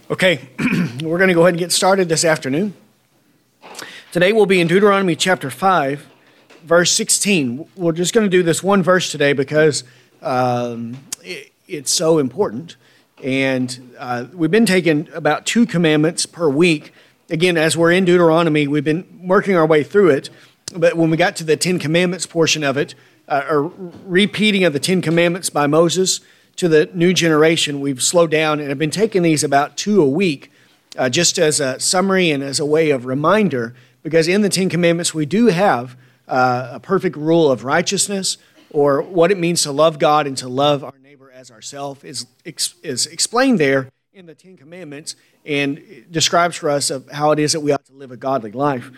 Okay, we're going to go ahead and get started this afternoon. Today we'll be in Deuteronomy chapter 5, verse 16. We're just going to do this one verse today because it's so important. And we've been taking about 2 commandments per week. Again, as we're in Deuteronomy, we've been working our way through it. But when we got to the 10 Commandments portion of it, or repeating of the 10 Commandments by Moses to the new generation, we've slowed down and have been taking these about 2 a week, just as a summary and as a way of reminder, because in the 10 Commandments we do have a perfect rule of righteousness, or what it means to love God and to love our neighbor as ourselves is explained there in the 10 Commandments, and it describes for us of how it is that we ought to live a godly life.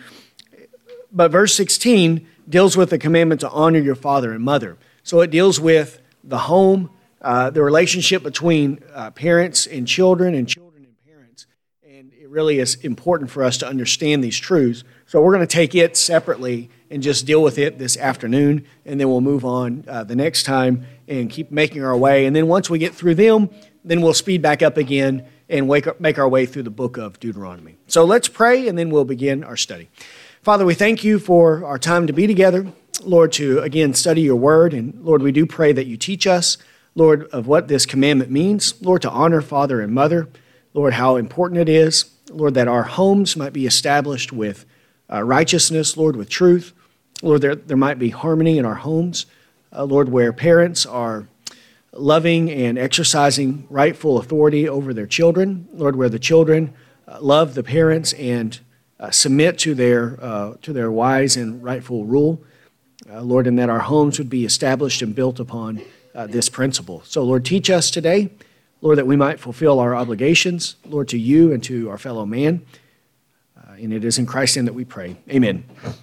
But verse 16 deals with the commandment to honor your father and mother. So it deals with the home, the relationship between parents and children and parents. And it really is important for us to understand these truths. So we're going to take it separately and just deal with it this afternoon. And then we'll move on the next time and keep making our way. And then once we get through them, then we'll speed back up again and make our way through the book of Deuteronomy. So let's pray and then we'll begin our study. Father, we thank you for our time to be together, Lord, to again study your word. And Lord, we do pray that you teach us, Lord, of what this commandment means, Lord, to honor father and mother, Lord, how important it is, Lord, that our homes might be established with righteousness, Lord, with truth. Lord, there might be harmony in our homes, Lord, where parents are loving and exercising rightful authority over their children, Lord, where the children love the parents and submit to their wise and rightful rule, Lord, and that our homes would be established and built upon this principle. So, Lord, teach us today, Lord, that we might fulfill our obligations, Lord, to you and to our fellow man. And it is in Christ's name that we pray. Amen.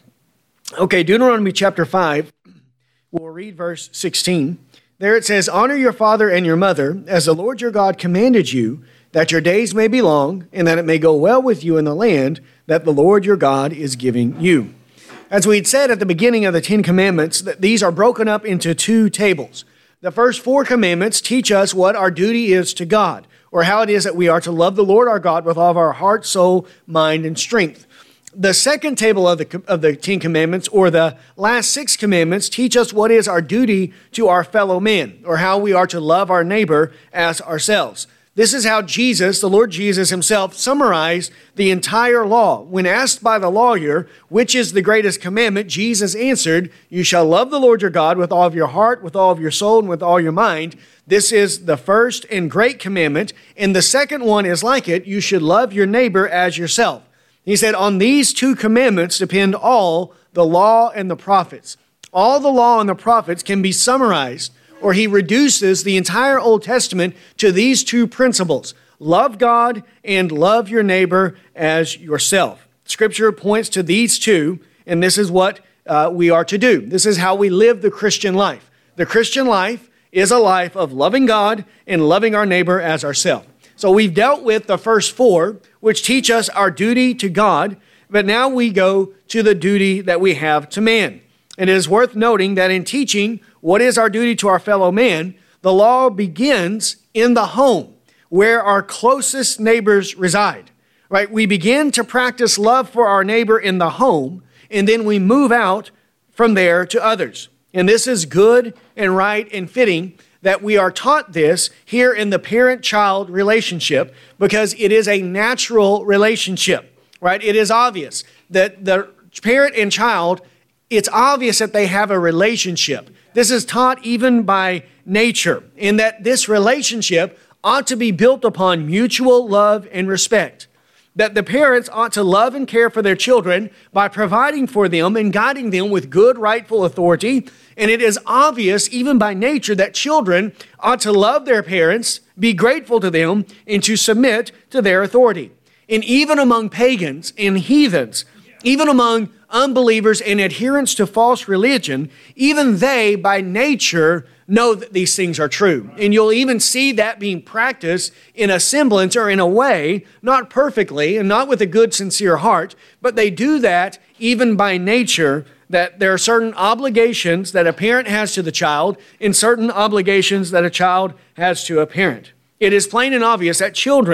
Okay, Deuteronomy chapter 5, we'll read verse 16. There it says, "Honor your father and your mother, as the Lord your God commanded you, that your days may be long, and that it may go well with you in the land that the Lord your God is giving you." As we had said at the beginning of the 10 Commandments, that these are broken up into 2 tables. The first 4 commandments teach us what our duty is to God, or how it is that we are to love the Lord our God with all of our heart, soul, mind, and strength. The second table of the 10 Commandments, or the last 6 commandments, teach us what is our duty to our fellow man, or how we are to love our neighbor as ourselves. This is how Jesus, the Lord Jesus himself, summarized the entire law. When asked by the lawyer, which is the greatest commandment, Jesus answered, "You shall love the Lord your God with all of your heart, with all of your soul, and with all your mind. This is the first and great commandment. And the second one is like it. You should love your neighbor as yourself." He said, on these 2 commandments depend all the law and the prophets. All the law and the prophets can be summarized, or he reduces the entire Old Testament to these 2 principles: love God and love your neighbor as yourself. Scripture points to these 2, and this is what we are to do. This is how we live the Christian life. The Christian life is a life of loving God and loving our neighbor as ourselves. So we've dealt with the first 4, which teach us our duty to God, but now we go to the duty that we have to man. It is worth noting that in teaching what is our duty to our fellow man, the law begins in the home, where our closest neighbors reside. Right? We begin to practice love for our neighbor in the home, and then we move out from there to others. And this is good and right and fitting that we are taught this here in the parent-child relationship, because it is a natural relationship, right? It is obvious that the parent and child, it's obvious that they have a relationship. This is taught even by nature, in that this relationship ought to be built upon mutual love and respect. That the parents ought to love and care for their children by providing for them and guiding them with good, rightful authority. And it is obvious, even by nature, that children ought to love their parents, be grateful to them, and to submit to their authority. And even among pagans and heathens, even among unbelievers and adherents to false religion, even they, by nature, know that these things are true. And you'll even see that being practiced in a semblance or in a way, not perfectly and not with a good, sincere heart, but they do that even by nature, that there are certain obligations that a parent has to the child and certain obligations that a child has to a parent. It is plain and obvious that children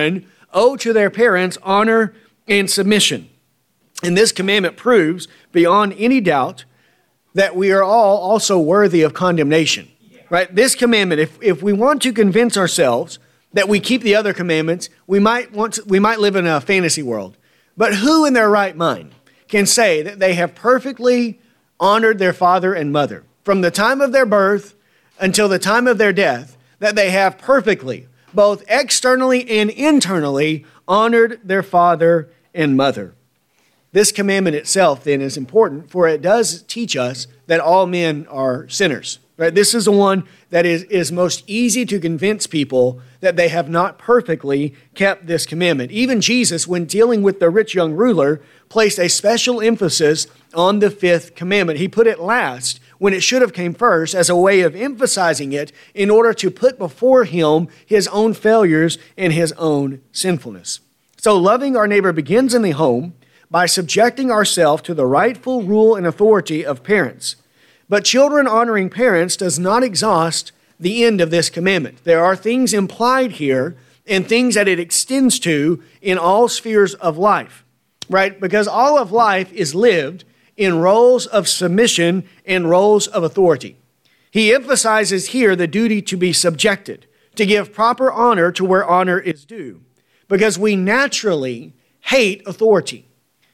owe to their parents honor and submission. And this commandment proves beyond any doubt that we are all also worthy of condemnation. Right? This commandment, if we want to convince ourselves that we keep the other commandments, we might live in a fantasy world. But who in their right mind can say that they have perfectly honored their father and mother from the time of their birth until the time of their death, that they have perfectly, both externally and internally, honored their father and mother? This commandment itself then is important, for it does teach us that all men are sinners. Right? This is the one that is most easy to convince people that they have not perfectly kept this commandment. Even Jesus, when dealing with the rich young ruler, placed a special emphasis on the fifth commandment. He put it last when it should have came first as a way of emphasizing it in order to put before him his own failures and his own sinfulness. So loving our neighbor begins in the home by subjecting ourselves to the rightful rule and authority of parents. But children honoring parents does not exhaust the end of this commandment. There are things implied here and things that it extends to in all spheres of life, right? Because all of life is lived in roles of submission and roles of authority. He emphasizes here the duty to be subjected, to give proper honor to where honor is due, because we naturally hate authority.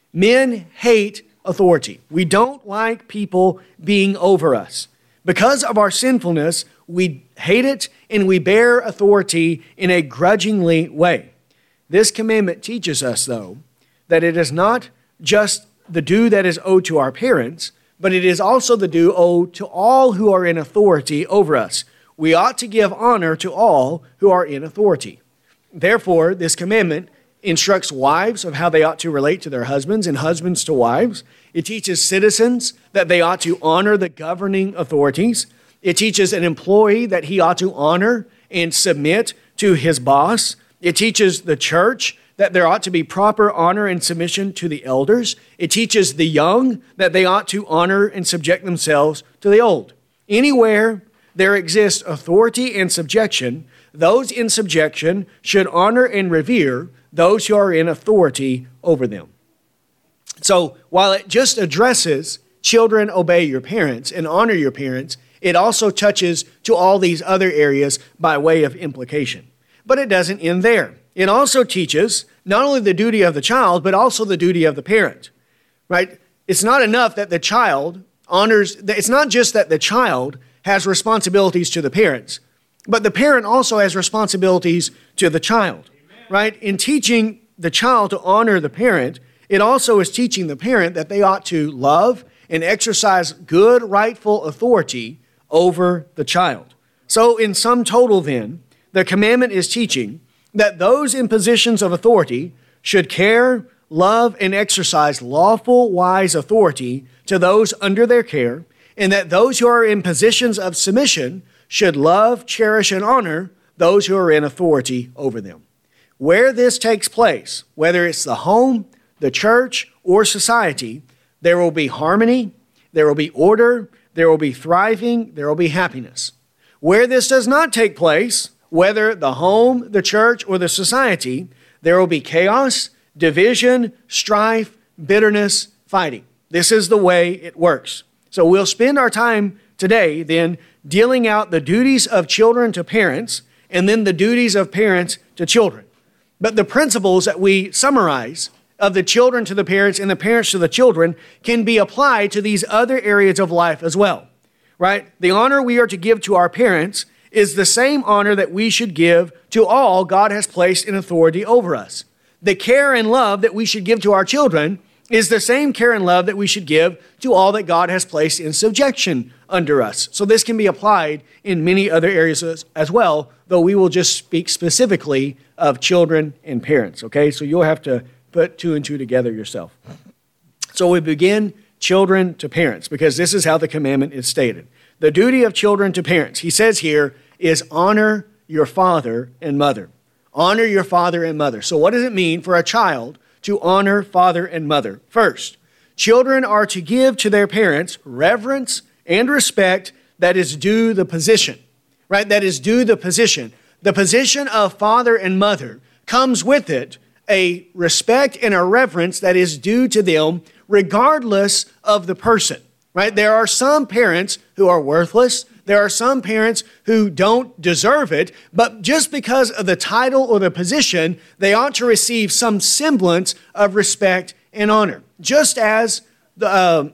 Men hate authority. We don't like people being over us. Because of our sinfulness, we hate it and we bear authority in a grudgingly way. This commandment teaches us, though, that it is not just the due that is owed to our parents, but it is also the due owed to all who are in authority over us. We ought to give honor to all who are in authority. Therefore, this commandment instructs wives of how they ought to relate to their husbands and husbands to wives. It teaches citizens that they ought to honor the governing authorities. It teaches an employee that he ought to honor and submit to his boss. It teaches the church that there ought to be proper honor and submission to the elders. It teaches the young that they ought to honor and subject themselves to the old. Anywhere there exists authority and subjection, those in subjection should honor and revere those who are in authority over them. So while it just addresses children obey your parents and honor your parents, it also touches to all these other areas by way of implication. But it doesn't end there. It also teaches not only the duty of the child, but also the duty of the parent, right? It's not enough that the child honors, it's not just that the child has responsibilities to the parents, but the parent also has responsibilities to the child, right? In teaching the child to honor the parent, it also is teaching the parent that they ought to love and exercise good, rightful authority over the child. So in sum total then, the commandment is teaching that those in positions of authority should care, love, and exercise lawful, wise authority to those under their care, and that those who are in positions of submission should love, cherish, and honor those who are in authority over them. Where this takes place, whether it's the home, the church, or society, there will be harmony, there will be order, there will be thriving, there will be happiness. Where this does not take place, whether the home, the church, or the society, there will be chaos, division, strife, bitterness, fighting. This is the way it works. So we'll spend our time today then dealing out the duties of children to parents and then the duties of parents to children. But the principles that we summarize of the children to the parents and the parents to the children can be applied to these other areas of life as well, right? The honor we are to give to our parents is the same honor that we should give to all God has placed in authority over us. The care and love that we should give to our children is the same care and love that we should give to all that God has placed in subjection under us. So this can be applied in many other areas as well, though we will just speak specifically of children and parents, okay? So you'll have to put two and two together yourself. So we begin children to parents, because this is how the commandment is stated. The duty of children to parents, he says here, is honor your father and mother. Honor your father and mother. So what does it mean for a child to honor father and mother? First, children are to give to their parents reverence and respect that is due the position, right? That is due the position. The position of father and mother comes with it a respect and a reverence that is due to them regardless of the person, right? There are some parents who are worthless. There are some parents who don't deserve it, but just because of the title or the position, they ought to receive some semblance of respect and honor. Just as the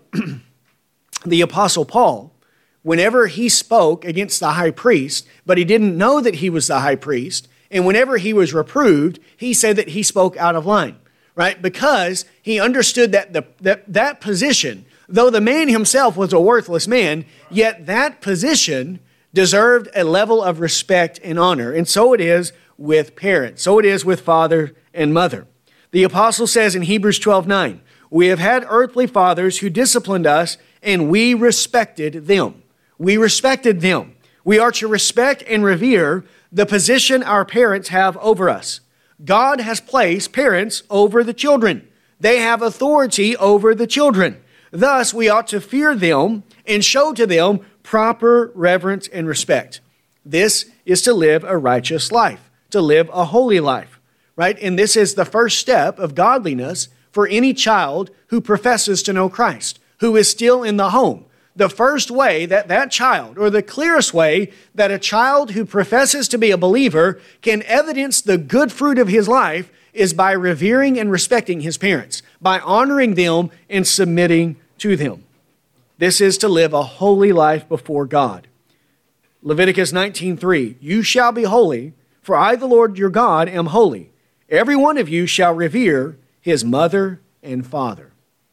Apostle Paul, whenever he spoke against the high priest, but he didn't know that he was the high priest, and whenever he was reproved, he said that he spoke out of line, right? Because he understood that that position, though the man himself was a worthless man, yet that position deserved a level of respect and honor. And so it is with parents. So it is with father and mother. The apostle says in Hebrews 12:9, we have had earthly fathers who disciplined us, and we respected them. We respected them. We are to respect and revere the position our parents have over us. God has placed parents over the children. They have authority over the children. Thus, we ought to fear them and show to them proper reverence and respect. This is to live a righteous life, to live a holy life, right? And this is the first step of godliness for any child who professes to know Christ, who is still in the home. The first way that that child, or the clearest way that a child who professes to be a believer can evidence the good fruit of his life is by revering and respecting his parents, by honoring them and submitting to them. This is to live a holy life before God. Leviticus 19:3, you shall be holy, for I, the Lord your God, am holy. Every one of you shall revere his mother and father.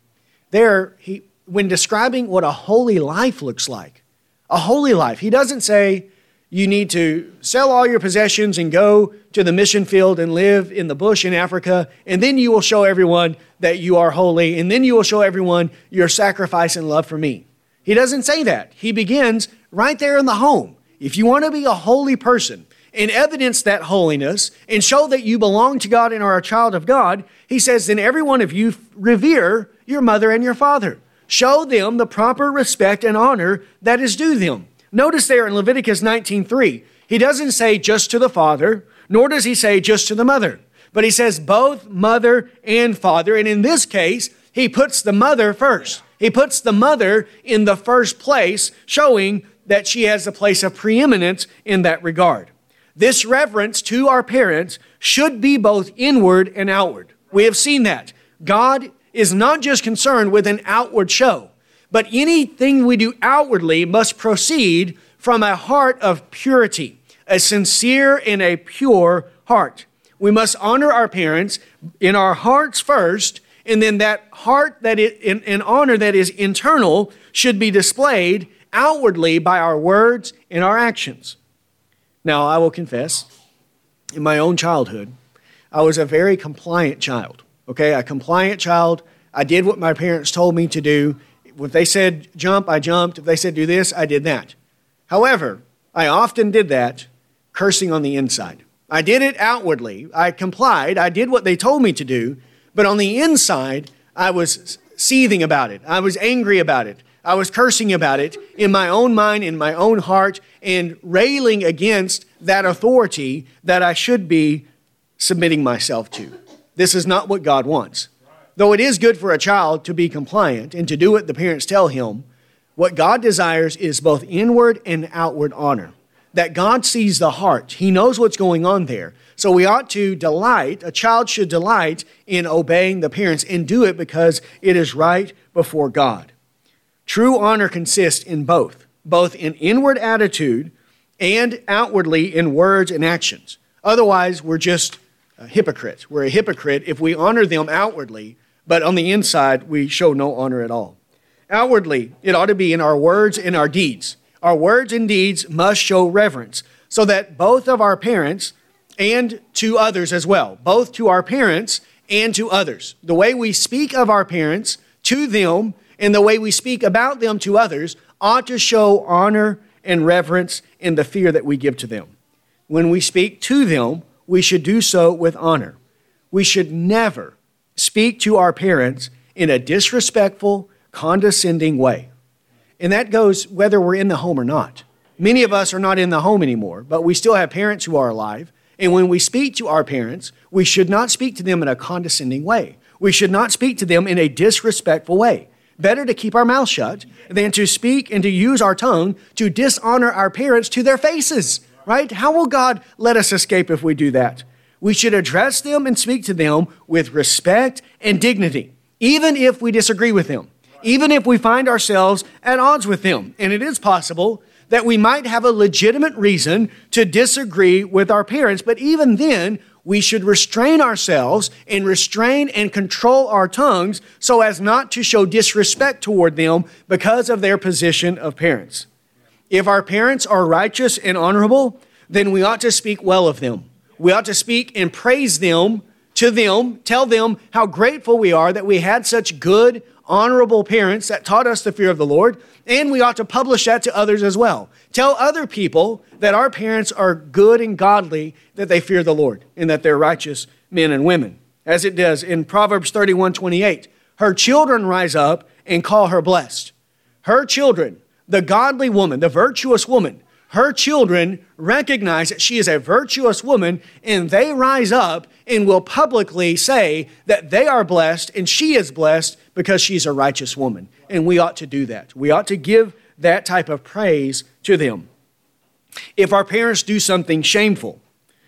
There, when describing what a holy life looks like, a holy life, he doesn't say you need to sell all your possessions and go to the mission field and live in the bush in Africa, and then you will show everyone that you are holy, and then you will show everyone your sacrifice and love for me. He doesn't say that. He begins right there in the home. If you want to be a holy person and evidence that holiness and show that you belong to God and are a child of God, he says, then every one of you revere your mother and your father. Show them the proper respect and honor that is due them. Notice there in Leviticus 19:3, he doesn't say just to the father, nor does he say just to the mother, but he says both mother and father. And in this case, he puts the mother first. He puts the mother in the first place, showing that she has a place of preeminence in that regard. This reverence to our parents should be both inward and outward. We have seen that. God is not just concerned with an outward show, but anything we do outwardly must proceed from a heart of purity, a sincere and a pure heart. We must honor our parents in our hearts first, and then that heart and honor that is internal should be displayed outwardly by our words and our actions. Now, I will confess, in my own childhood, I was a very compliant child. Okay, a compliant child. I did what my parents told me to do. If they said jump, I jumped. If they said do this, I did that. However, I often did that cursing on the inside. I did it outwardly. I complied. I did what they told me to do. But on the inside, I was seething about it. I was angry about it. I was cursing about it in my own mind, in my own heart, and railing against that authority that I should be submitting myself to. This is not what God wants. Though it is good for a child to be compliant and to do what the parents tell him, what God desires is both inward and outward honor. That God sees the heart. He knows what's going on there. So we ought to delight, a child should delight in obeying the parents and do it because it is right before God. True honor consists in both in inward attitude and outwardly in words and actions. Otherwise, we're just hypocrites. We're a hypocrite if we honor them outwardly, but on the inside, we show no honor at all. Outwardly, it ought to be in our words and our deeds. Our words and deeds must show reverence so that both of our parents and to others as well, both to our parents and to others. The way we speak of our parents to them and the way we speak about them to others ought to show honor and reverence in the fear that we give to them. When we speak to them, we should do so with honor. We should never speak to our parents in a disrespectful, condescending way. And that goes whether we're in the home or not. Many of us are not in the home anymore, but we still have parents who are alive. And when we speak to our parents, we should not speak to them in a condescending way. We should not speak to them in a disrespectful way. Better to keep our mouth shut than to speak and to use our tongue to dishonor our parents to their faces, right? How will God let us escape if we do that? We should address them and speak to them with respect and dignity, even if we disagree with them, even if we find ourselves at odds with them. And it is possible that we might have a legitimate reason to disagree with our parents, but even then, we should restrain ourselves and restrain and control our tongues so as not to show disrespect toward them because of their position of parents. If our parents are righteous and honorable, then we ought to speak well of them. We ought to speak and praise them to them, tell them how grateful we are that we had such good, honorable parents that taught us the fear of the Lord, and we ought to publish that to others as well. Tell other people that our parents are good and godly, that they fear the Lord, and that they're righteous men and women. As it does in Proverbs 31:28, her children rise up and call her blessed. Her children, the godly woman, the virtuous woman, her children recognize that she is a virtuous woman, and they rise up and will publicly say that they are blessed and she is blessed because she's a righteous woman. And we ought to do that. We ought to give that type of praise to them. If our parents do something shameful,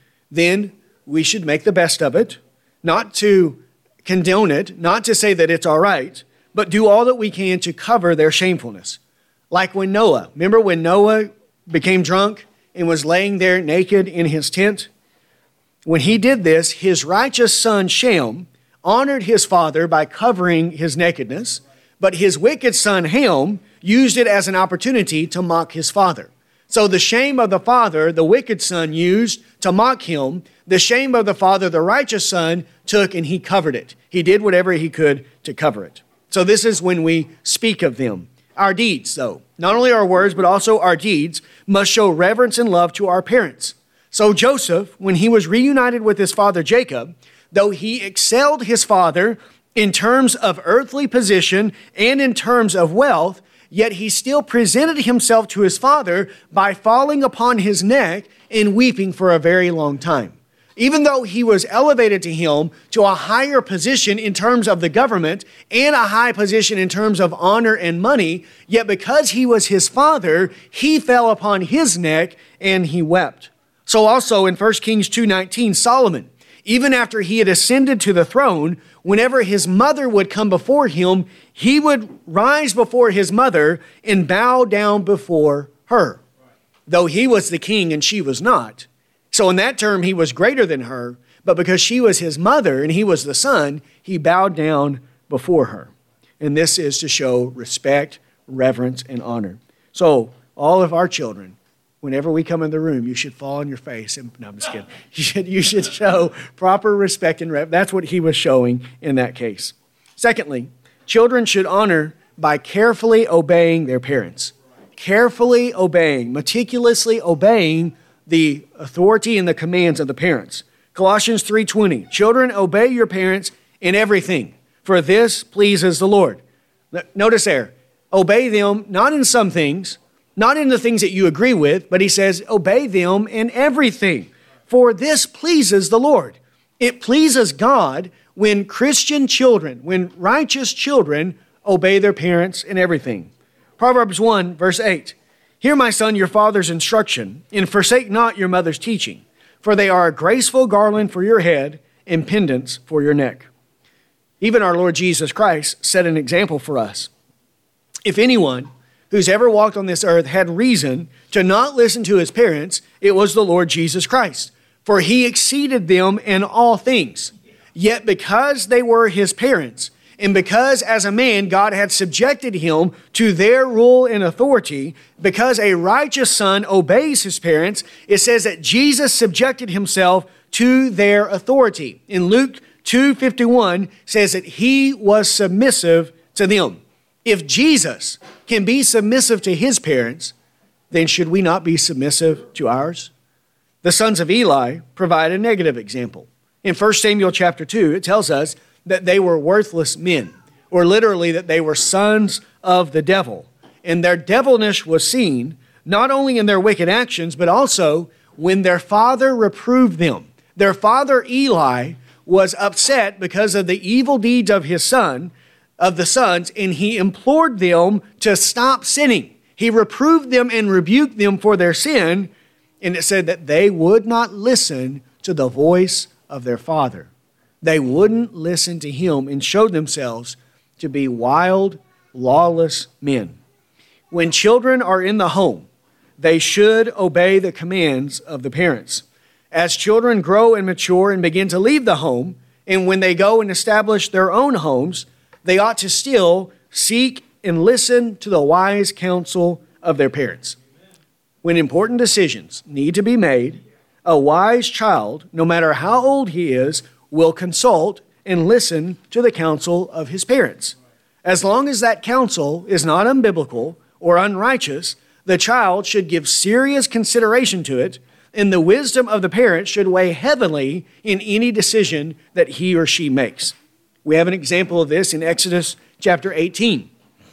then we should make the best of it, not to condone it, not to say that it's all right, but do all that we can to cover their shamefulness. Like when Noah, remember when Noah became drunk and was laying there naked in his tent? When he did this, his righteous son Shem honored his father by covering his nakedness, but his wicked son Ham used it as an opportunity to mock his father. So the shame of the father, the wicked son used to mock him. The shame of the father, the righteous son, took and he covered it. He did whatever he could to cover it. So this is when we speak of them. Our deeds, though, not only our words, but also our deeds, must show reverence and love to our parents. So Joseph, when he was reunited with his father Jacob, though he excelled his father in terms of earthly position and in terms of wealth, yet he still presented himself to his father by falling upon his neck and weeping for a very long time. Even though he was elevated to him to a higher position in terms of the government and a high position in terms of honor and money, yet because he was his father, he fell upon his neck and he wept. So also in 1 Kings 2:19, Solomon, even after he had ascended to the throne, whenever his mother would come before him, he would rise before his mother and bow down before her, though he was the king and she was not. So in that term, he was greater than her, but because she was his mother and he was the son, he bowed down before her. And this is to show respect, reverence, and honor. So all of our children, whenever we come in the room, you should fall on your face. And, no, I'm just kidding. You should show proper respect and reverence. That's what he was showing in that case. Secondly, children should honor by carefully obeying their parents. Carefully obeying, meticulously obeying the authority and the commands of the parents. Colossians 3:20, children, obey your parents in everything, for this pleases the Lord. Notice there, obey them not in some things, not in the things that you agree with, but he says, obey them in everything, for this pleases the Lord. It pleases God when Christian children, when righteous children obey their parents in everything. Proverbs 1, verse 8, hear, my son, your father's instruction, and forsake not your mother's teaching, for they are a graceful garland for your head and pendants for your neck. Even our Lord Jesus Christ set an example for us. If anyone who's ever walked on this earth had reason to not listen to his parents, it was the Lord Jesus Christ, for he exceeded them in all things. Yet because they were his parents, and because as a man God had subjected him to their rule and authority, because a righteous son obeys his parents, it says that Jesus subjected himself to their authority. In Luke 2:51 says that he was submissive to them. If Jesus can be submissive to his parents, then should we not be submissive to ours? The sons of Eli provide a negative example. In 1 Samuel chapter 2, it tells us that they were worthless men, or literally that they were sons of the devil. And their devilness was seen not only in their wicked actions, but also when their father reproved them. Their father Eli was upset because of the evil deeds of his son, of the sons, and he implored them to stop sinning. He reproved them and rebuked them for their sin, and it said that they would not listen to the voice of their father. They wouldn't listen to him and showed themselves to be wild, lawless men. When children are in the home, they should obey the commands of the parents. As children grow and mature and begin to leave the home, and when they go and establish their own homes, they ought to still seek and listen to the wise counsel of their parents. When important decisions need to be made, a wise child, no matter how old he is, will consult and listen to the counsel of his parents. As long as that counsel is not unbiblical or unrighteous, the child should give serious consideration to it, and the wisdom of the parents should weigh heavily in any decision that he or she makes. We have an example of this in Exodus chapter 18.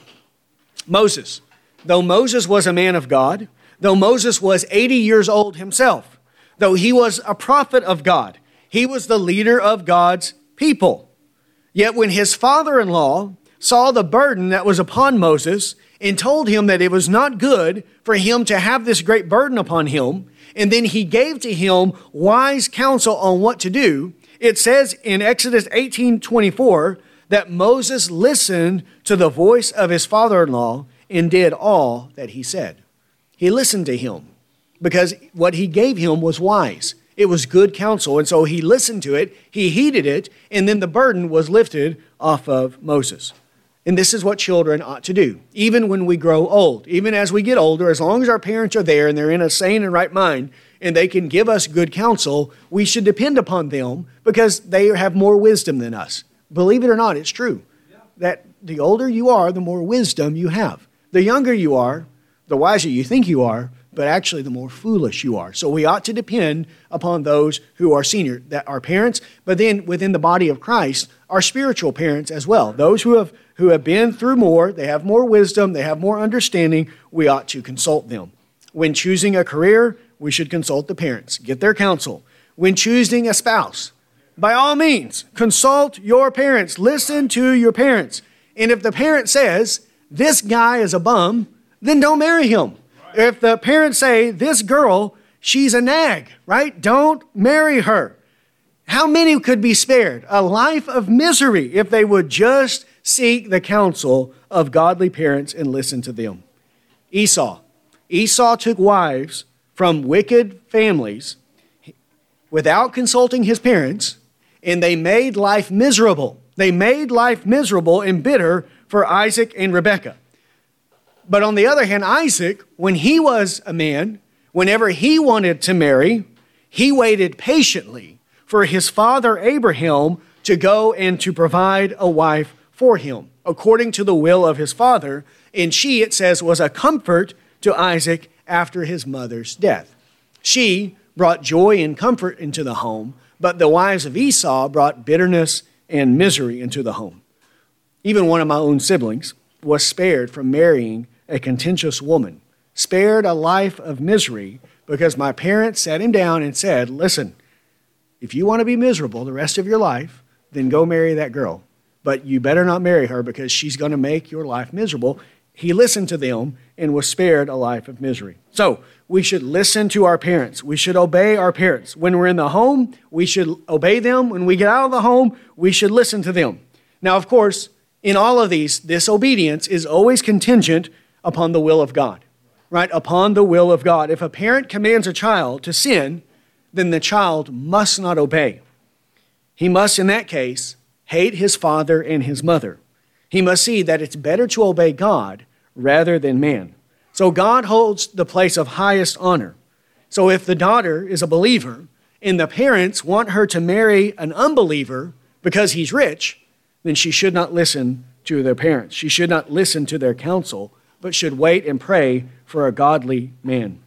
Moses. Though Moses was a man of God, though Moses was 80 years old himself, though he was a prophet of God, he was the leader of God's people. Yet when his father-in-law saw the burden that was upon Moses and told him that it was not good for him to have this great burden upon him, and then he gave to him wise counsel on what to do, it says in Exodus 18:24 that Moses listened to the voice of his father-in-law and did all that he said. He listened to him because what he gave him was wise. It was good counsel, and so he listened to it, he heeded it, and then the burden was lifted off of Moses. And this is what children ought to do, even when we grow old. Even as we get older, as long as our parents are there and they're in a sane and right mind, and they can give us good counsel, we should depend upon them because they have more wisdom than us. Believe it or not, it's true. That the older you are, the more wisdom you have. The younger you are, the wiser you think you are, but actually the more foolish you are. So we ought to depend upon those who are senior, that are parents, but then within the body of Christ, our spiritual parents as well. Those who have been through more, they have more wisdom, they have more understanding, we ought to consult them. When choosing a career, we should consult the parents, get their counsel. When choosing a spouse, by all means, consult your parents, listen to your parents. And if the parent says, this guy is a bum, then don't marry him. If the parents say, this girl, she's a nag, right? Don't marry her. How many could be spared? A life of misery if they would just seek the counsel of godly parents and listen to them. Esau took wives from wicked families without consulting his parents, and they made life miserable. They made life miserable and bitter for Isaac and Rebekah. But on the other hand, Isaac, when he was a man, whenever he wanted to marry, he waited patiently for his father Abraham to go and to provide a wife for him, according to the will of his father. And she, it says, was a comfort to Isaac after his mother's death. She brought joy and comfort into the home, but the wives of Esau brought bitterness and misery into the home. Even one of my own siblings was spared from marrying a contentious woman, spared a life of misery because my parents sat him down and said, listen, if you want to be miserable the rest of your life, then go marry that girl. But you better not marry her because she's going to make your life miserable. He listened to them and was spared a life of misery. So we should listen to our parents. We should obey our parents. When we're in the home, we should obey them. When we get out of the home, we should listen to them. Now, of course, in all of these, this obedience is always contingent upon the will of God, right? Upon the will of God. If a parent commands a child to sin, then the child must not obey. He must, in that case, hate his father and his mother. He must see that it's better to obey God rather than man. So God holds the place of highest honor. So if the daughter is a believer and the parents want her to marry an unbeliever because he's rich, then she should not listen to their parents. She should not listen to their counsel, but should wait and pray for a godly man.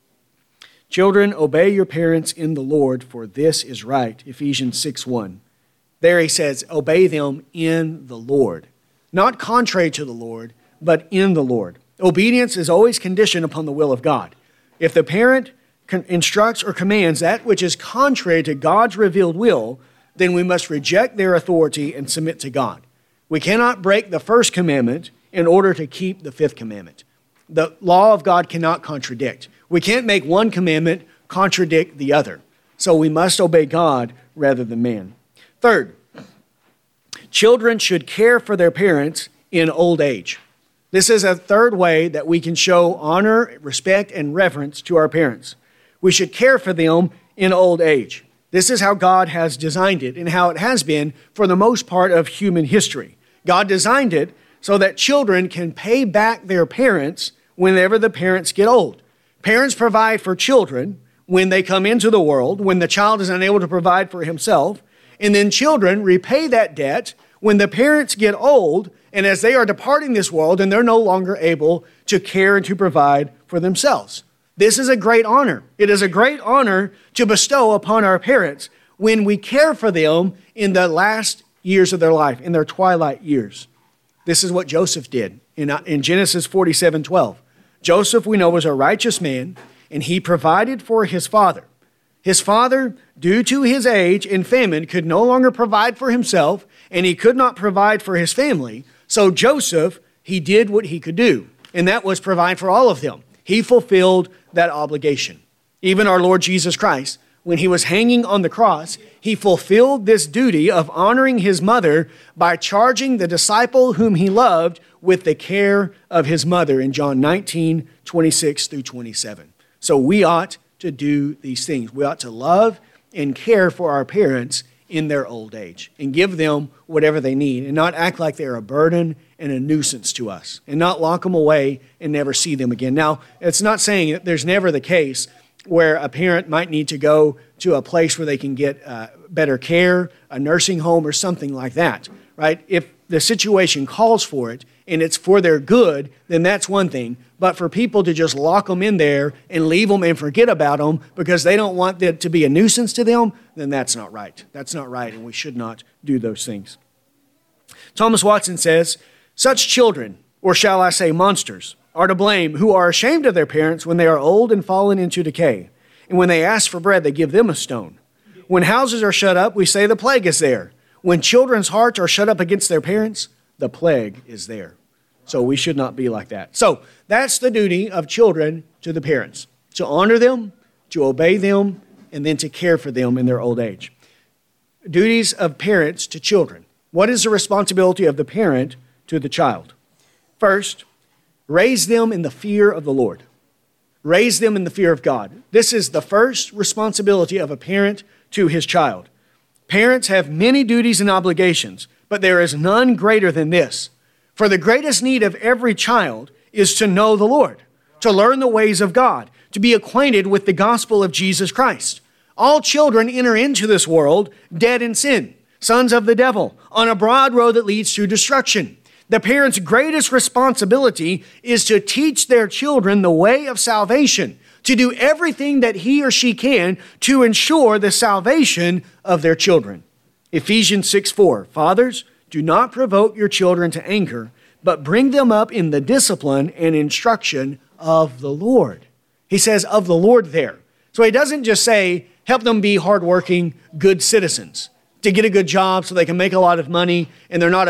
Children, obey your parents in the Lord, for this is right. Ephesians 6:1. There he says, obey them in the Lord. Not contrary to the Lord, but in the Lord. Obedience is always conditioned upon the will of God. If the parent instructs or commands that which is contrary to God's revealed will, then we must reject their authority and submit to God. We cannot break the first commandment in order to keep the fifth commandment. The law of God cannot contradict. We can't make one commandment contradict the other. So we must obey God rather than man. Third, children should care for their parents in old age. This is a third way that we can show honor, respect, and reverence to our parents. We should care for them in old age. This is how God has designed it and how it has been for the most part of human history. God designed it so that children can pay back their parents whenever the parents get old. Parents provide for children when they come into the world, when the child is unable to provide for himself, and then children repay that debt when the parents get old and as they are departing this world and they're no longer able to care and to provide for themselves. This is a great honor. It is a great honor to bestow upon our parents when we care for them in the last years of their life, in their twilight years. This is what Joseph did in Genesis 47:12. Joseph, we know, was a righteous man, and he provided for his father. His father, due to his age and famine, could no longer provide for himself, and he could not provide for his family. So Joseph, he did what he could do, and that was provide for all of them. He fulfilled that obligation. Even our Lord Jesus Christ, when he was hanging on the cross, he fulfilled this duty of honoring his mother by charging the disciple whom he loved with the care of his mother in John 19:26 through 27. So we ought to do these things. We ought to love and care for our parents in their old age and give them whatever they need and not act like they're a burden and a nuisance to us and not lock them away and never see them again. Now, it's not saying that there's never the case where a parent might need to go to a place where they can get better care, a nursing home or something like that, right? If the situation calls for it and it's for their good, then that's one thing. But for people to just lock them in there and leave them and forget about them because they don't want it to be a nuisance to them, then that's not right. That's not right, and we should not do those things. Thomas Watson says, "Such children, or shall I say monsters, are to blame who are ashamed of their parents when they are old and fallen into decay. And when they ask for bread, they give them a stone. When houses are shut up, we say the plague is there. When children's hearts are shut up against their parents, the plague is there." So we should not be like that. So that's the duty of children to the parents, to honor them, to obey them, and then to care for them in their old age. Duties of parents to children. What is the responsibility of the parent to the child? First, raise them in the fear of the Lord. Raise them in the fear of God. This is the first responsibility of a parent to his child. Parents have many duties and obligations, but there is none greater than this. For the greatest need of every child is to know the Lord, to learn the ways of God, to be acquainted with the gospel of Jesus Christ. All children enter into this world dead in sin, sons of the devil, on a broad road that leads to destruction. The parent's greatest responsibility is to teach their children the way of salvation, to do everything that he or she can to ensure the salvation of their children. Ephesians 6:4, "Fathers, do not provoke your children to anger, but bring them up in the discipline and instruction of the Lord." He says of the Lord there. So he doesn't just say, help them be hardworking, good citizens, to get a good job so they can make a lot of money and they're not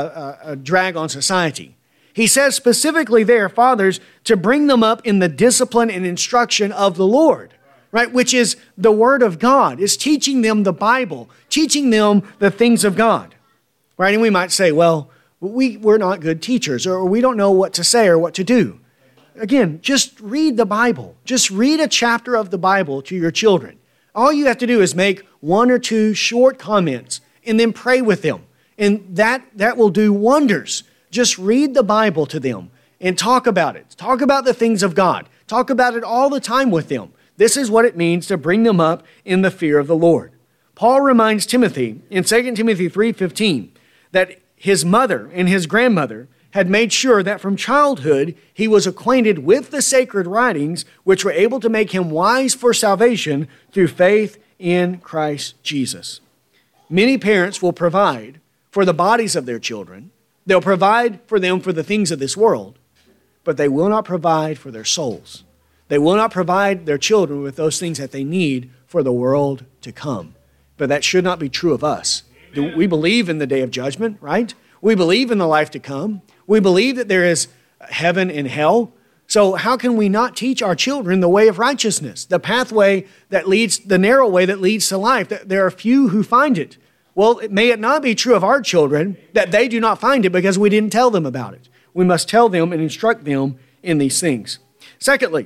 a drag on society. He says specifically there, fathers, to bring them up in the discipline and instruction of the Lord, right? Which is the Word of God. It's teaching them the Bible, teaching them the things of God, right? And we might say, well, we're not good teachers, or we don't know what to say or what to do. Again, just read the Bible. Just read a chapter of the Bible to your children. All you have to do is make one or two short comments and then pray with them. And that will do wonders. Just read the Bible to them and talk about it. Talk about the things of God. Talk about it all the time with them. This is what it means to bring them up in the fear of the Lord. Paul reminds Timothy in 2 Timothy 3:15 that his mother and his grandmother had made sure that from childhood he was acquainted with the sacred writings which were able to make him wise for salvation through faith in Christ Jesus. Many parents will provide for the bodies of their children. They'll provide for them for the things of this world, but they will not provide for their souls. They will not provide their children with those things that they need for the world to come. But that should not be true of us. We believe in the day of judgment, right? We believe in the life to come. We believe that there is heaven and hell. So how can we not teach our children the way of righteousness, the pathway that leads, the narrow way that leads to life? There are few who find it. Well, may it not be true of our children that they do not find it because we didn't tell them about it. We must tell them and instruct them in these things. Secondly,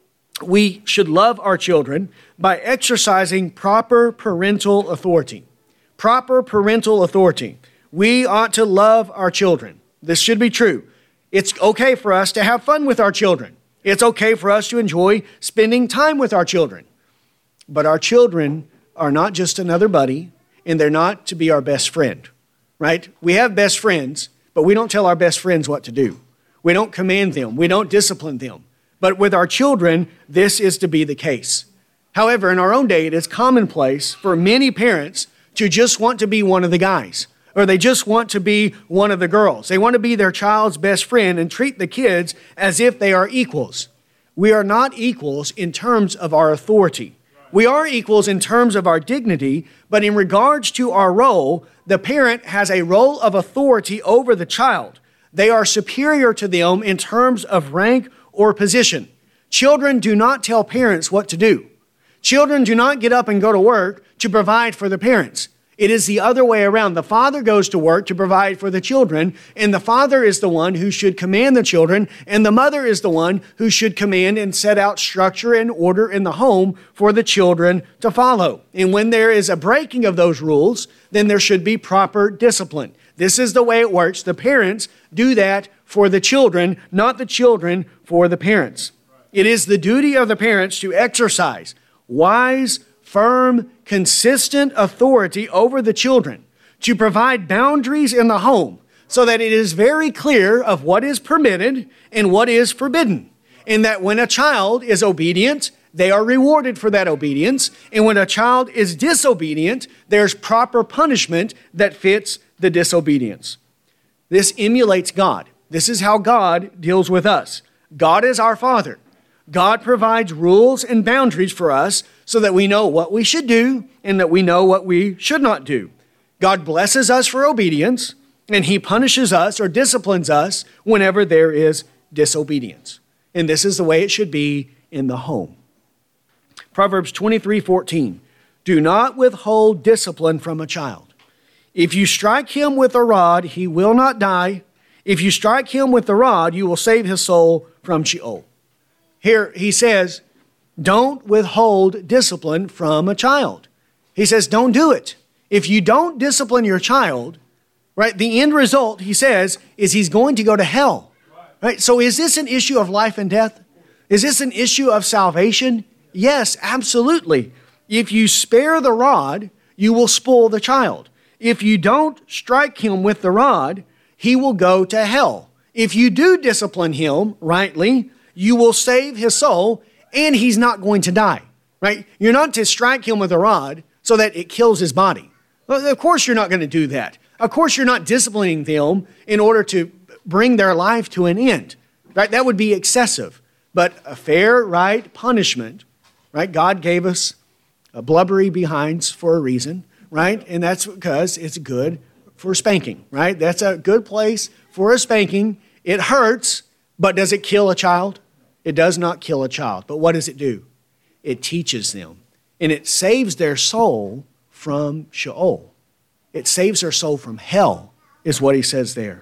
we should love our children by exercising proper parental authority. Proper parental authority. We ought to love our children. This should be true. It's okay for us to have fun with our children. It's okay for us to enjoy spending time with our children. But our children are not just another buddy, and they're not to be our best friend, right? We have best friends, but we don't tell our best friends what to do. We don't command them. We don't discipline them. But with our children, this is to be the case. However, in our own day, it is commonplace for many parents to just want to be one of the guys, or they just want to be one of the girls. They want to be their child's best friend and treat the kids as if they are equals. We are not equals in terms of our authority. We are equals in terms of our dignity, but in regards to our role, the parent has a role of authority over the child. They are superior to them in terms of rank or position. Children do not tell parents what to do. Children do not get up and go to work to provide for the parents. It is the other way around. The father goes to work to provide for the children, and the father is the one who should command the children, and the mother is the one who should command and set out structure and order in the home for the children to follow. And when there is a breaking of those rules, then there should be proper discipline. This is the way it works. The parents do that for the children, not the children for the parents. It is the duty of the parents to exercise wise, firm, consistent authority over the children, to provide boundaries in the home so that it is very clear of what is permitted and what is forbidden. And that when a child is obedient, they are rewarded for that obedience. And when a child is disobedient, there's proper punishment that fits the disobedience. This emulates God. This is how God deals with us. God is our Father. God provides rules and boundaries for us so that we know what we should do and that we know what we should not do. God blesses us for obedience, and He punishes us or disciplines us whenever there is disobedience. And this is the way it should be in the home. Proverbs 23:14. Do not withhold discipline from a child. If you strike him with a rod, he will not die. If you strike him with the rod, you will save his soul from Sheol. Here he says, don't withhold discipline from a child. He says, don't do it. If you don't discipline your child, right, the end result, he says, is he's going to go to hell. Right? So is this an issue of life and death? Is this an issue of salvation? Yes, absolutely. If you spare the rod, you will spoil the child. If you don't strike him with the rod, he will go to hell. If you do discipline him rightly, you will save his soul, and he's not going to die, right? You're not to strike him with a rod so that it kills his body. Well, of course you're not going to do that. Of course you're not disciplining them in order to bring their life to an end, right? That would be excessive. But a fair, right punishment, right? God gave us a blubbery behinds for a reason, right? And that's because it's good for spanking, right? That's a good place for a spanking. It hurts, but does it kill a child? It does not kill a child. But what does it do? It teaches them. And it saves their soul from Sheol. It saves their soul from hell, is what he says there.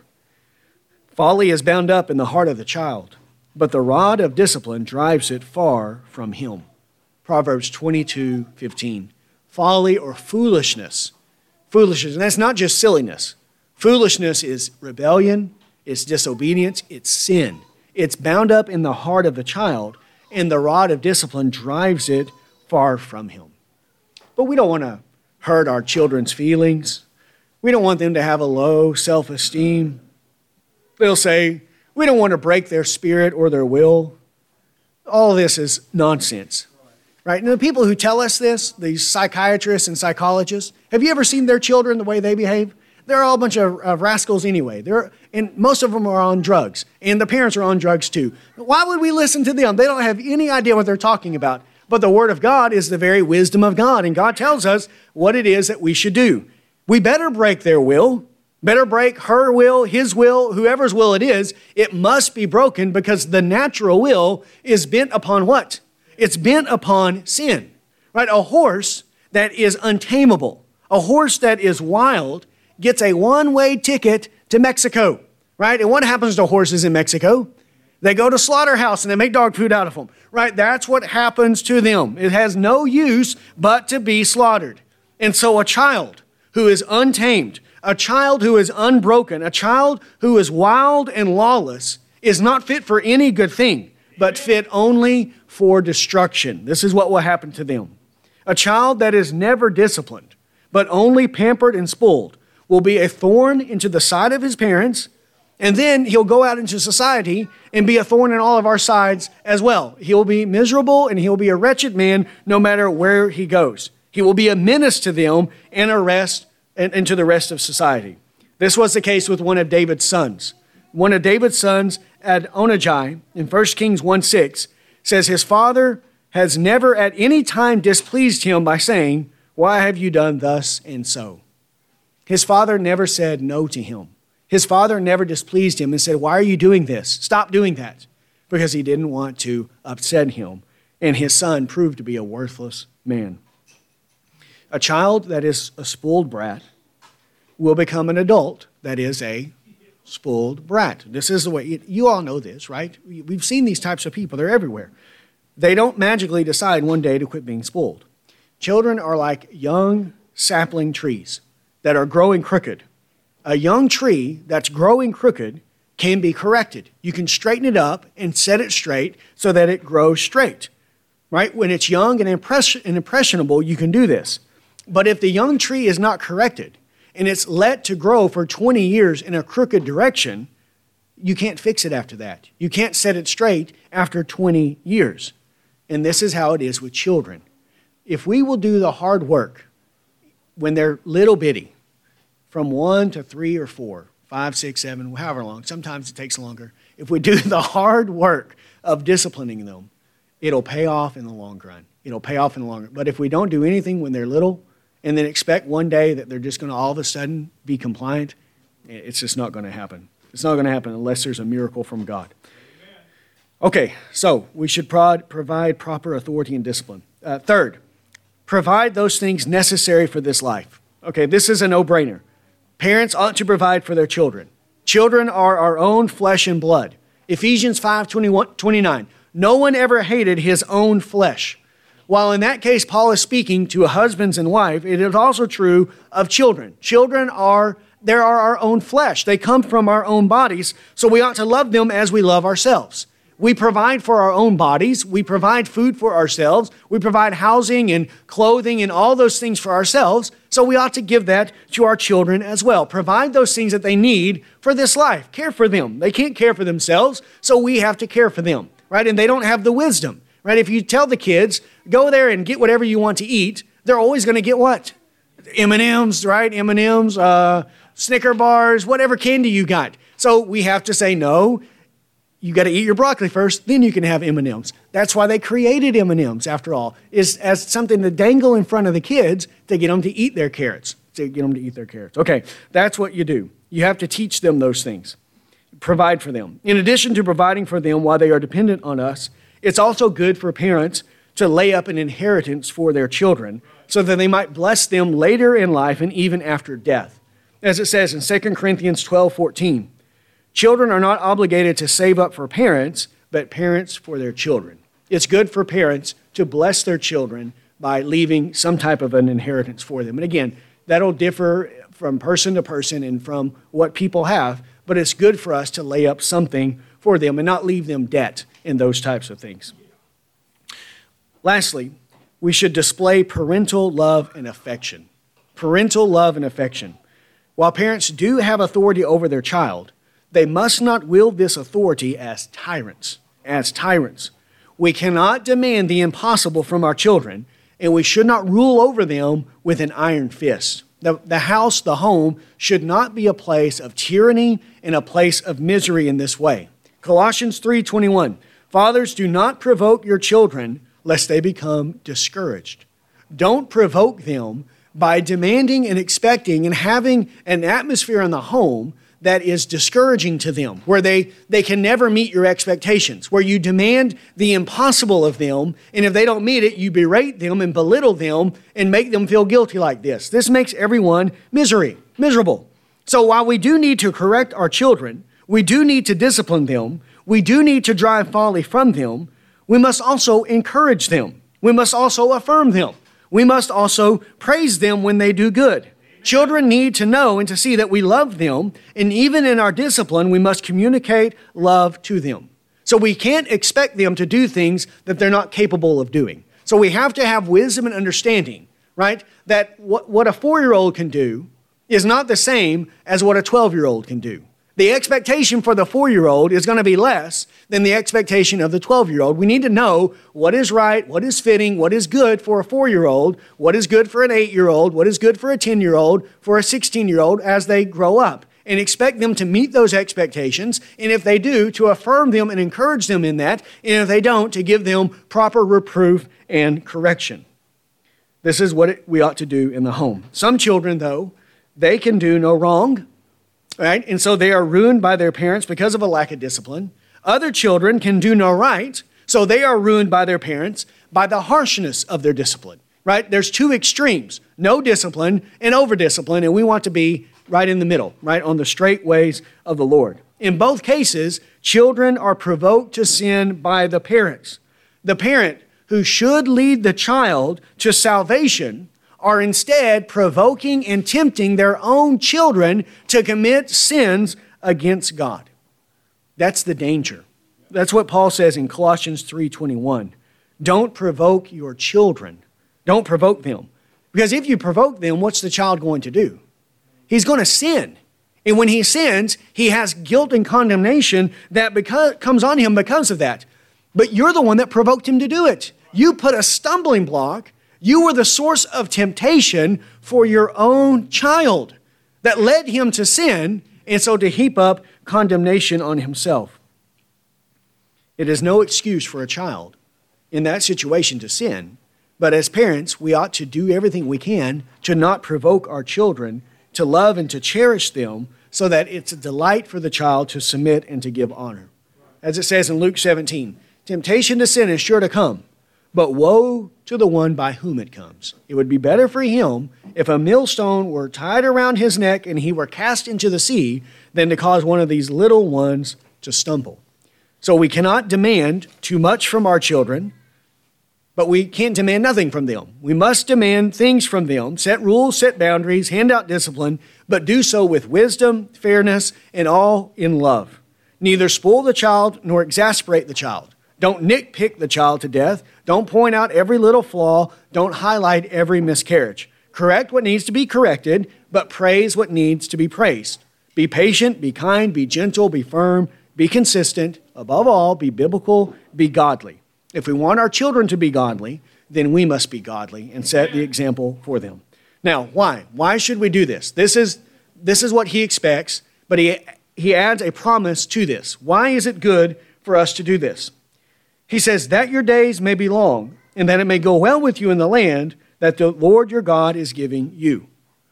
Folly is bound up in the heart of the child, but the rod of discipline drives it far from him. Proverbs 22:15. Folly or foolishness. Foolishness, and that's not just silliness. Foolishness is rebellion, it's disobedience, it's sin. It's bound up in the heart of the child, and the rod of discipline drives it far from him. But we don't want to hurt our children's feelings. We don't want them to have a low self-esteem. They'll say, we don't want to break their spirit or their will. All of this is nonsense, right? And the people who tell us this, these psychiatrists and psychologists, have you ever seen their children the way they behave? they're all a bunch of rascals anyway. And most of them are on drugs, and the parents are on drugs too. Why would we listen to them? They don't have any idea what they're talking about. But the Word of God is the very wisdom of God, and God tells us what it is that we should do. We better break their will, better break her will, his will, whoever's will it is. It must be broken because the natural will is bent upon what? It's bent upon sin, right? A horse that is untamable, a horse that is wild, gets a one-way ticket to Mexico, right? And what happens to horses in Mexico? They go to slaughterhouse and they make dog food out of them, right? That's what happens to them. It has no use but to be slaughtered. And so a child who is untamed, a child who is unbroken, a child who is wild and lawless is not fit for any good thing, but fit only for destruction. This is what will happen to them. A child that is never disciplined, but only pampered and spoiled, will be a thorn into the side of his parents, and then he'll go out into society and be a thorn in all of our sides as well. He'll be miserable and he'll be a wretched man no matter where he goes. He will be a menace to them and to the rest of society. This was the case with one of David's sons. One of David's sons, Adonijah, in 1 Kings 1:6, says his father has never at any time displeased him by saying, "Why have you done thus and so?" His father never said no to him. His father never displeased him and said, "Why are you doing this? Stop doing that." Because he didn't want to upset him. And his son proved to be a worthless man. A child that is a spoiled brat will become an adult that is a spoiled brat. This is the way, you all know this, right? We've seen these types of people. They're everywhere. They don't magically decide one day to quit being spoiled. Children are like young sapling trees that are growing crooked. A young tree that's growing crooked can be corrected. You can straighten it up and set it straight so that it grows straight, right? When it's young and impressionable, you can do this. But if the young tree is not corrected and it's let to grow for 20 years in a crooked direction, you can't fix it after that. You can't set it straight after 20 years. And this is how it is with children. If we will do the hard work when they're little bitty, from 1 to 3 or 4, 5, 6, 7, however long, sometimes it takes longer. If we do the hard work of disciplining them, it'll pay off in the long run. It'll pay off in the long run. But if we don't do anything when they're little and then expect one day that they're just going to all of a sudden be compliant, it's just not going to happen. It's not going to happen unless there's a miracle from God. Okay, so we should provide proper authority and discipline. Third, provide those things necessary for this life. Okay, this is a no-brainer. Parents ought to provide for their children. Children are our own flesh and blood. Ephesians 5:29. No one ever hated his own flesh. While in that case, Paul is speaking to husbands and wives, it is also true of children. Children are our own flesh. They come from our own bodies, so we ought to love them as we love ourselves. We provide for our own bodies. We provide food for ourselves. We provide housing and clothing and all those things for ourselves. So we ought to give that to our children as well. Provide those things that they need for this life. Care for them. They can't care for themselves, so we have to care for them, right? And they don't have the wisdom, right? If you tell the kids, go there and get whatever you want to eat, they're always going to get what? M&Ms, right? M&Ms, Snicker bars, whatever candy you got. So we have to say, no, you got to eat your broccoli first, then you can have M&Ms. That's why they created M&Ms, after all, is as something to dangle in front of the kids to get them to eat their carrots, Okay, that's what you do. You have to teach them those things. Provide for them. In addition to providing for them while they are dependent on us, it's also good for parents to lay up an inheritance for their children so that they might bless them later in life and even after death. As it says in 2 Corinthians 12:14, children are not obligated to save up for parents, but parents for their children. It's good for parents to bless their children by leaving some type of an inheritance for them. And again, that'll differ from person to person and from what people have, but it's good for us to lay up something for them and not leave them debt and those types of things. Lastly, we should display parental love and affection. Parental love and affection. While parents do have authority over their child, they must not wield this authority as tyrants. We cannot demand the impossible from our children, and we should not rule over them with an iron fist. The house, the home, should not be a place of tyranny and a place of misery in this way. Colossians 3:21, fathers, do not provoke your children lest they become discouraged. Don't provoke them by demanding and expecting and having an atmosphere in the home that is discouraging to them, where they can never meet your expectations, where you demand the impossible of them, and if they don't meet it, you berate them and belittle them and make them feel guilty like this. This makes everyone miserable. So while we do need to correct our children, we do need to discipline them, we do need to drive folly from them, we must also encourage them. We must also affirm them. We must also praise them when they do good. Children need to know and to see that we love them, and even in our discipline, we must communicate love to them. So we can't expect them to do things that they're not capable of doing. So we have to have wisdom and understanding, right? That what a 4-year-old can do is not the same as what a 12-year-old can do. The expectation for the 4-year-old is going to be less than the expectation of the 12-year-old. We need to know what is right, what is fitting, what is good for a 4-year-old, what is good for an 8-year-old, what is good for a 10-year-old, for a 16-year-old as they grow up, and expect them to meet those expectations, and if they do, to affirm them and encourage them in that, and if they don't, to give them proper reproof and correction. This is what we ought to do in the home. Some children, though, they can do no wrong, right? And so they are ruined by their parents because of a lack of discipline. Other children can do no right, so they are ruined by their parents by the harshness of their discipline, right? There's two extremes, no discipline and over-discipline, and we want to be right in the middle, right on the straight ways of the Lord. In both cases, children are provoked to sin by the parents. The parent who should lead the child to salvation are instead provoking and tempting their own children to commit sins against God. That's the danger. That's what Paul says in Colossians 3:21. Don't provoke your children. Don't provoke them. Because if you provoke them, what's the child going to do? He's going to sin. And when he sins, he has guilt and condemnation that comes on him because of that. But you're the one that provoked him to do it. You put a stumbling block. You were the source of temptation for your own child that led him to sin, and so to heap up condemnation on himself. It is no excuse for a child in that situation to sin, but as parents, we ought to do everything we can to not provoke our children, to love and to cherish them, so that it's a delight for the child to submit and to give honor. As it says in Luke 17, temptation to sin is sure to come, but woe to the one by whom it comes. It would be better for him if a millstone were tied around his neck and he were cast into the sea than to cause one of these little ones to stumble. So we cannot demand too much from our children, but we can't demand nothing from them. We must demand things from them, set rules, set boundaries, hand out discipline, but do so with wisdom, fairness, and all in love. Neither spoil the child nor exasperate the child. Don't nitpick the child to death. Don't point out every little flaw. Don't highlight every miscarriage. Correct what needs to be corrected, but praise what needs to be praised. Be patient, be kind, be gentle, be firm, be consistent. Above all, be biblical, be godly. If we want our children to be godly, then we must be godly and set the example for them. Now, why? Why should we do this? This is what he expects, but he adds a promise to this. Why is it good for us to do this? He says, that your days may be long, and that it may go well with you in the land that the Lord your God is giving you.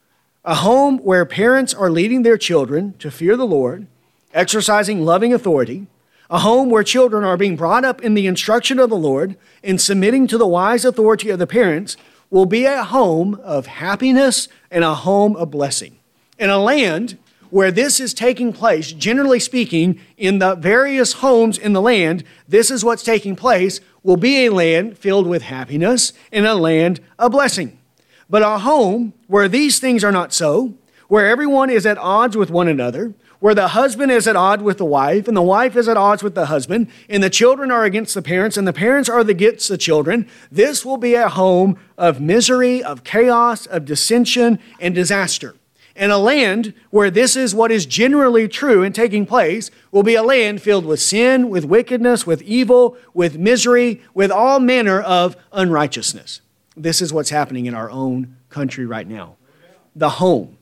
A home where parents are leading their children to fear the Lord, exercising loving authority. A home where children are being brought up in the instruction of the Lord and submitting to the wise authority of the parents will be a home of happiness and a home of blessing. In a land where this is taking place, generally speaking, in the various homes in the land, this is what's taking place, will be a land filled with happiness and a land of blessing. But a home where these things are not so, where everyone is at odds with one another, where the husband is at odds with the wife, and the wife is at odds with the husband, and the children are against the parents, and the parents are against the children, this will be a home of misery, of chaos, of dissension, and disaster. And a land where this is what is generally true and taking place will be a land filled with sin, with wickedness, with evil, with misery, with all manner of unrighteousness. This is what's happening in our own country right now. the home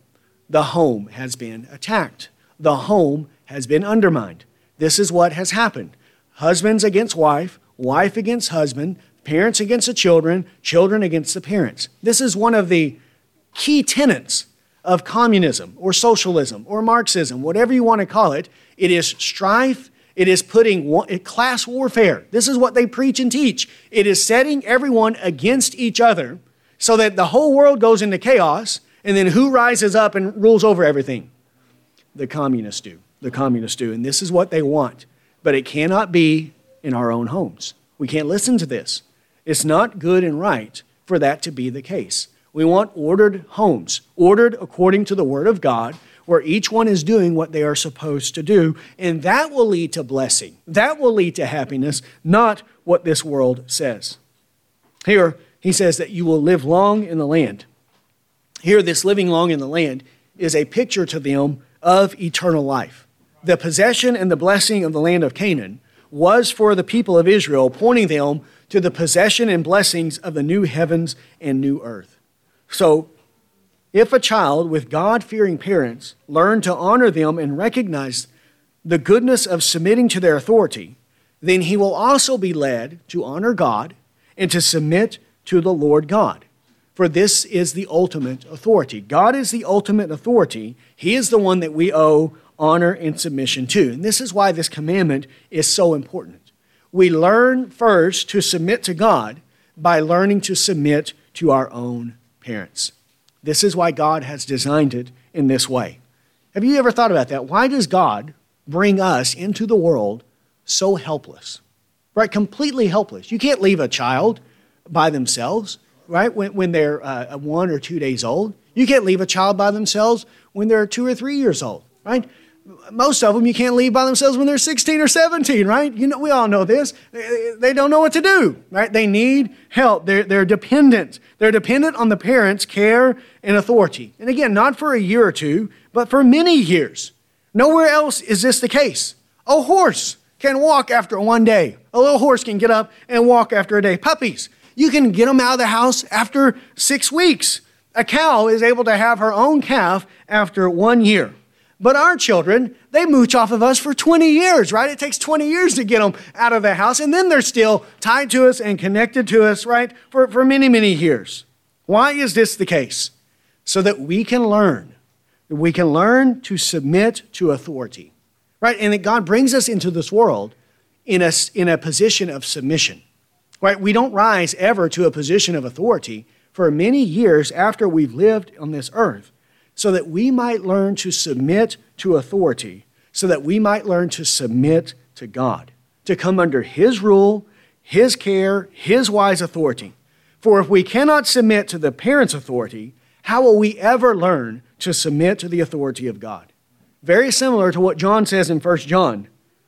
has been attacked. The home has been undermined. This is what has happened. Husbands against wife, wife against husband, parents against the children, children against the parents. This is one of the key tenets of communism or socialism or Marxism, whatever you want to call it. It is strife. It is putting class warfare. This is what they preach and teach. It is setting everyone against each other so that the whole world goes into chaos, and then who rises up and rules over everything? The communists do. The communists do. And this is what they want. But it cannot be in our own homes. We can't listen to this. It's not good and right for that to be the case. We want ordered homes, ordered according to the Word of God, where each one is doing what they are supposed to do, and that will lead to blessing. That will lead to happiness, not what this world says. Here, he says that you will live long in the land. Here, this living long in the land is a picture to them of eternal life. The possession and the blessing of the land of Canaan was for the people of Israel, pointing them to the possession and blessings of the new heavens and new earth. So, if a child with God-fearing parents learn to honor them and recognize the goodness of submitting to their authority, then he will also be led to honor God and to submit to the Lord God. For this is the ultimate authority. God is the ultimate authority. He is the one that we owe honor and submission to. And this is why this commandment is so important. We learn first to submit to God by learning to submit to our own parents. This is why God has designed it in this way. Have you ever thought about that? Why does God bring us into the world so helpless? Right? Completely helpless. You can't leave a child by themselves, right? When they're 1 or 2 days old. You can't leave a child by themselves when they're 2 or 3 years old, right? Most of them you can't leave by themselves when they're 16 or 17, right? You know, we all know this. They don't know what to do, right? They need help. They're dependent. They're dependent on the parents' care and authority. And again, not for a year or two, but for many years. Nowhere else is this the case. A horse can walk after one day. A little horse can get up and walk after a day. Puppies, you can get them out of the house after 6 weeks. A cow is able to have her own calf after 1 year. But our children, they mooch off of us for 20 years, right? It takes 20 years to get them out of the house, and then they're still tied to us and connected to us, right, for many, many years. Why is this the case? So that we can learn. We can learn to submit to authority, right? And that God brings us into this world in a position of submission, right? We don't rise ever to a position of authority for many years after we've lived on this earth, so that we might learn to submit to authority, so that we might learn to submit to God, to come under His rule, His care, His wise authority. For if we cannot submit to the parent's authority, how will we ever learn to submit to the authority of God? Very similar to what John says in 1 John.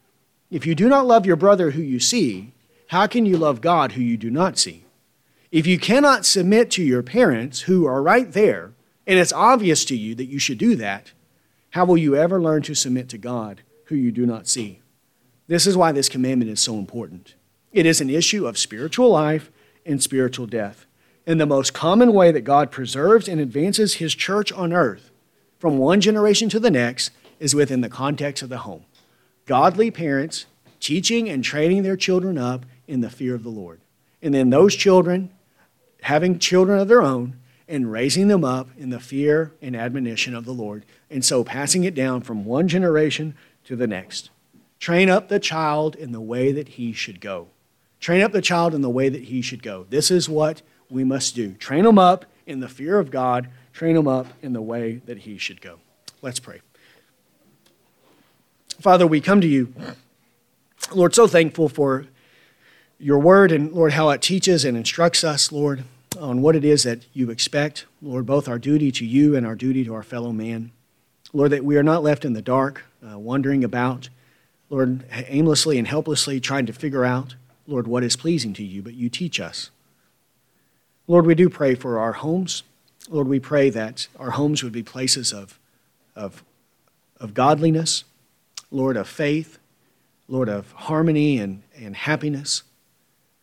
If you do not love your brother who you see, how can you love God who you do not see? If you cannot submit to your parents who are right there, and it's obvious to you that you should do that, how will you ever learn to submit to God who you do not see? This is why this commandment is so important. It is an issue of spiritual life and spiritual death. And the most common way that God preserves and advances His church on earth from one generation to the next is within the context of the home. Godly parents teaching and training their children up in the fear of the Lord. And then those children having children of their own and raising them up in the fear and admonition of the Lord, and so passing it down from one generation to the next. Train up the child in the way that he should go. Train up the child in the way that he should go. This is what we must do. Train them up in the fear of God. Train them up in the way that he should go. Let's pray. Father, we come to you, Lord, so thankful for your word and, Lord, how it teaches and instructs us, Lord, on what it is that you expect, Lord, both our duty to you and our duty to our fellow man. Lord, that we are not left in the dark, wandering about, Lord, aimlessly and helplessly trying to figure out, Lord, what is pleasing to you, but you teach us. Lord, we do pray for our homes. Lord, we pray that our homes would be places of godliness, Lord, of faith, Lord, of harmony and happiness.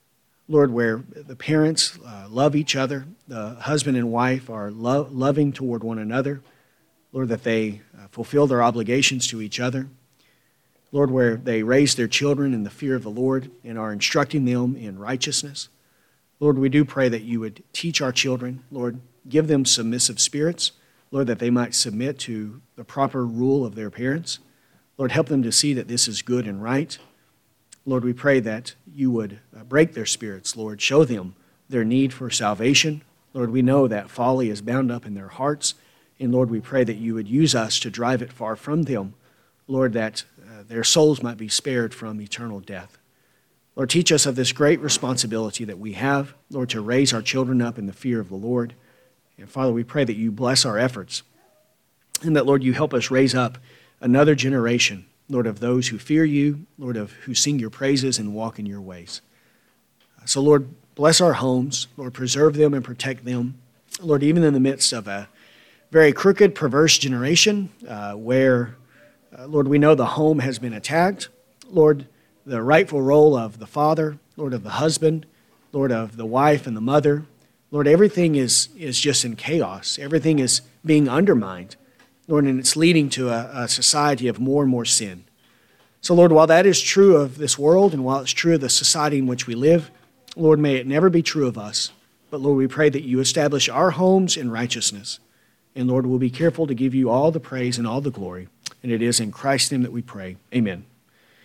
Lord, where the parents love each other, the husband and wife are loving toward one another. Lord, that they fulfill their obligations to each other. Lord, where they raise their children in the fear of the Lord and are instructing them in righteousness. Lord, we do pray that you would teach our children. Lord, give them submissive spirits. Lord, that they might submit to the proper rule of their parents. Lord, help them to see that this is good and right. Lord, we pray that you would break their spirits, Lord. Show them their need for salvation. Lord, we know that folly is bound up in their hearts. And Lord, we pray that you would use us to drive it far from them. Lord, that their souls might be spared from eternal death. Lord, teach us of this great responsibility that we have, Lord, to raise our children up in the fear of the Lord. And Father, we pray that you bless our efforts and that, Lord, you help us raise up another generation, Lord, of those who fear you, Lord, of who sing your praises and walk in your ways. So, Lord, bless our homes. Lord, preserve them and protect them. Lord, even in the midst of a very crooked, perverse generation where, Lord, we know the home has been attacked. Lord, the rightful role of the father, Lord, of the husband, Lord, of the wife and the mother. Lord, everything is just in chaos. Everything is being undermined, Lord, and it's leading to a society of more and more sin. So, Lord, while that is true of this world and while it's true of the society in which we live, Lord, may it never be true of us. But, Lord, we pray that you establish our homes in righteousness. And, Lord, we'll be careful to give you all the praise and all the glory. And it is in Christ's name that we pray. Amen.